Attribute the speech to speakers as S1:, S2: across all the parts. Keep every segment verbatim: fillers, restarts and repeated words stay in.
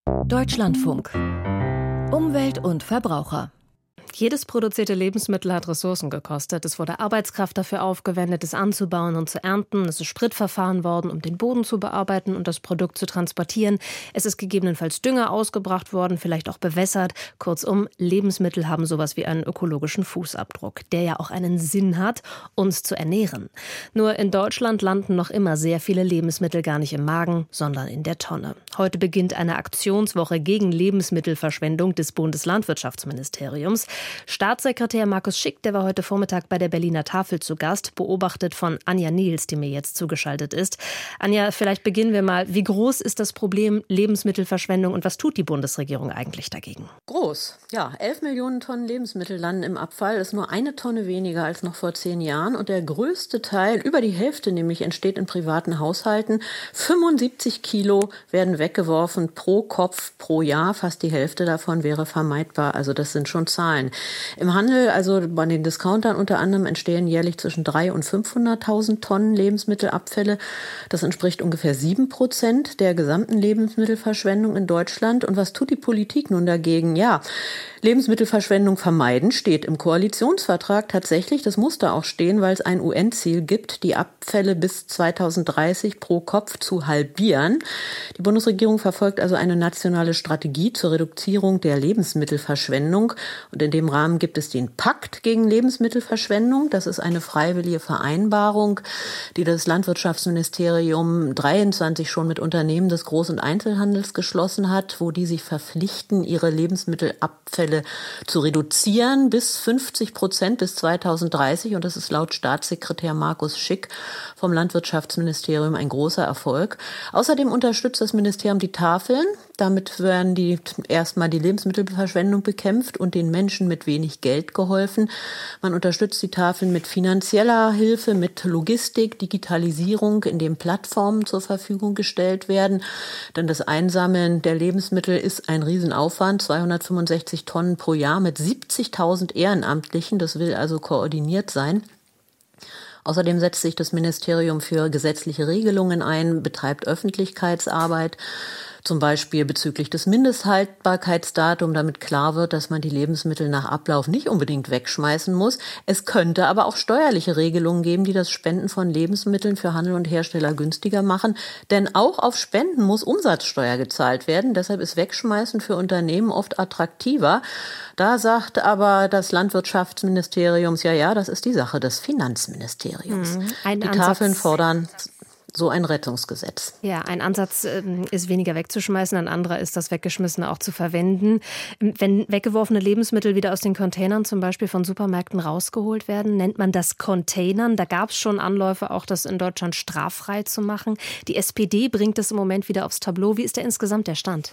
S1: Deutschlandfunk. Umwelt und Verbraucher. Jedes produzierte Lebensmittel hat Ressourcen gekostet. Es wurde Arbeitskraft dafür aufgewendet, es anzubauen und zu ernten. Es ist Spritverfahren worden, um den Boden zu bearbeiten und das Produkt zu transportieren. Es ist gegebenenfalls Dünger ausgebracht worden, vielleicht auch bewässert. Kurzum, Lebensmittel haben sowas wie einen ökologischen Fußabdruck, der ja auch einen Sinn hat, uns zu ernähren. Nur in Deutschland landen noch immer sehr viele Lebensmittel gar nicht im Magen, sondern in der Tonne. Heute beginnt eine Aktionswoche gegen Lebensmittelverschwendung des Bundeslandwirtschaftsministeriums. Staatssekretär Markus Schick, der war heute Vormittag bei der Berliner Tafel zu Gast, beobachtet von Anja Niels, die mir jetzt zugeschaltet ist. Anja, vielleicht beginnen wir mal. Wie groß ist das Problem Lebensmittelverschwendung und was tut die Bundesregierung eigentlich dagegen?
S2: Groß, ja. elf Millionen Tonnen Lebensmittel landen im Abfall. Das ist nur eine Tonne weniger als noch vor zehn Jahren. Und der größte Teil, über die Hälfte nämlich, entsteht in privaten Haushalten. fünfundsiebzig Kilo werden weggeworfen pro Kopf pro Jahr. Fast die Hälfte davon wäre vermeidbar. Also das sind schon Zahlen. Im Handel, also bei den Discountern unter anderem, entstehen jährlich zwischen dreihunderttausend und fünfhunderttausend Tonnen Lebensmittelabfälle. Das entspricht ungefähr sieben Prozent der gesamten Lebensmittelverschwendung in Deutschland. Und was tut die Politik nun dagegen? Ja, Lebensmittelverschwendung vermeiden steht im Koalitionsvertrag tatsächlich. Das muss da auch stehen, weil es ein U N-Ziel gibt, die Abfälle bis zweitausenddreißig pro Kopf zu halbieren. Die Bundesregierung verfolgt also eine nationale Strategie zur Reduzierung der Lebensmittelverschwendung. Und in dem Rahmen gibt es den Pakt gegen Lebensmittelverschwendung. Das ist eine freiwillige Vereinbarung, die das Landwirtschaftsministerium dreiundzwanzig schon mit Unternehmen des Groß- und Einzelhandels geschlossen hat, wo die sich verpflichten, ihre Lebensmittelabfälle zu reduzieren bis fünfzig Prozent bis zweitausenddreißig. Und das ist laut Staatssekretär Markus Schick vom Landwirtschaftsministerium ein großer Erfolg. Außerdem unterstützt das Ministerium die Tafeln. Damit werden die erstmal die Lebensmittelverschwendung bekämpft und den Menschen mit wenig Geld geholfen. Man unterstützt die Tafeln mit finanzieller Hilfe, mit Logistik, Digitalisierung, indem Plattformen zur Verfügung gestellt werden. Denn das Einsammeln der Lebensmittel ist ein Riesenaufwand, zweihundertfünfundsechzig Tonnen pro Jahr mit siebzigtausend Ehrenamtlichen. Das will also koordiniert sein. Außerdem setzt sich das Ministerium für gesetzliche Regelungen ein, betreibt Öffentlichkeitsarbeit, zum Beispiel bezüglich des Mindesthaltbarkeitsdatums, damit klar wird, dass man die Lebensmittel nach Ablauf nicht unbedingt wegschmeißen muss. Es könnte aber auch steuerliche Regelungen geben, die das Spenden von Lebensmitteln für Handel und Hersteller günstiger machen. Denn auch auf Spenden muss Umsatzsteuer gezahlt werden. Deshalb ist Wegschmeißen für Unternehmen oft attraktiver. Da sagt aber das Landwirtschaftsministerium, ja, ja, das ist die Sache des Finanzministeriums.
S1: Mhm. Ein
S2: die
S1: Ansatz.
S2: Tafeln fordern so ein Rettungsgesetz.
S1: Ja, ein Ansatz ähm, ist weniger wegzuschmeißen, ein anderer ist, das Weggeschmissene auch zu verwenden. Wenn weggeworfene Lebensmittel wieder aus den Containern zum Beispiel von Supermärkten rausgeholt werden, nennt man das Containern. Da gab es schon Anläufe, auch das in Deutschland straffrei zu machen. Die S P D bringt es im Moment wieder aufs Tableau. Wie ist da insgesamt der Stand?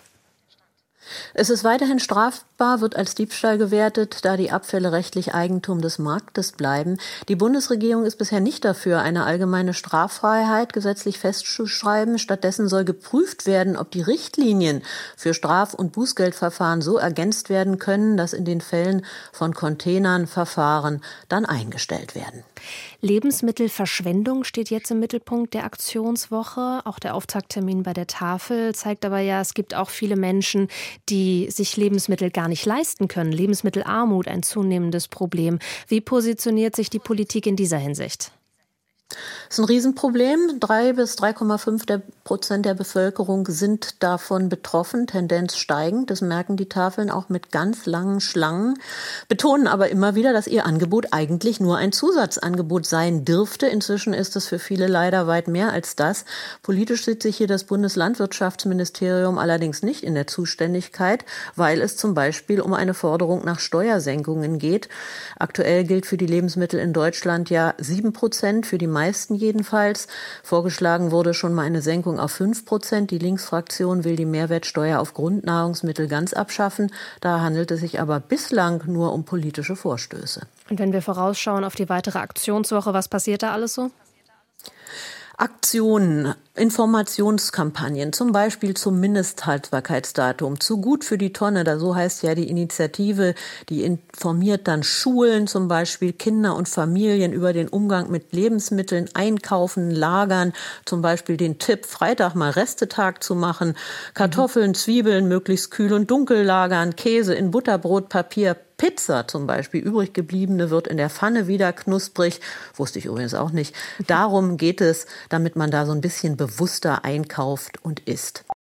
S2: Es ist weiterhin strafbar, wird als Diebstahl gewertet, da die Abfälle rechtlich Eigentum des Marktes bleiben. Die Bundesregierung ist bisher nicht dafür, eine allgemeine Straffreiheit gesetzlich festzuschreiben. Stattdessen soll geprüft werden, ob die Richtlinien für Straf- und Bußgeldverfahren so ergänzt werden können, dass in den Fällen von Containern Verfahren dann eingestellt werden.
S1: Lebensmittelverschwendung steht jetzt im Mittelpunkt der Aktionswoche. Auch der Auftakttermin bei der Tafel zeigt aber ja, es gibt auch viele Menschen, die sich Lebensmittel gar nicht leisten können. Lebensmittelarmut, ein zunehmendes Problem. Wie positioniert sich die Politik in dieser Hinsicht?
S2: Das ist ein Riesenproblem. Drei bis drei Komma fünf Prozent der Bevölkerung sind davon betroffen, Tendenz steigend. Das merken die Tafeln auch mit ganz langen Schlangen, betonen aber immer wieder, dass ihr Angebot eigentlich nur ein Zusatzangebot sein dürfte. Inzwischen ist es für viele leider weit mehr als das. Politisch sieht sich hier das Bundeslandwirtschaftsministerium allerdings nicht in der Zuständigkeit, weil es zum Beispiel um eine Forderung nach Steuersenkungen geht. Aktuell gilt für die Lebensmittel in Deutschland ja sieben Prozent, für die meisten jedenfalls. Vorgeschlagen wurde schon mal eine Senkung auf fünf Prozent. Die Linksfraktion will die Mehrwertsteuer auf Grundnahrungsmittel ganz abschaffen. Da handelt es sich aber bislang nur um politische Vorstöße.
S1: Und wenn wir vorausschauen auf die weitere Aktionswoche, was passiert da alles so?
S2: Aktionen, Informationskampagnen, zum Beispiel zum Mindesthaltbarkeitsdatum, zu gut für die Tonne, da so heißt ja die Initiative, die informiert dann Schulen, zum Beispiel Kinder und Familien über den Umgang mit Lebensmitteln, Einkaufen, Lagern, zum Beispiel den Tipp, Freitag mal Restetag zu machen, Kartoffeln, Zwiebeln möglichst kühl und dunkel lagern, Käse in Butterbrotpapier, Pizza zum Beispiel, übrig gebliebene wird in der Pfanne wieder knusprig. Wusste ich übrigens auch nicht. Darum geht es, damit man da so ein bisschen bewusster einkauft und isst.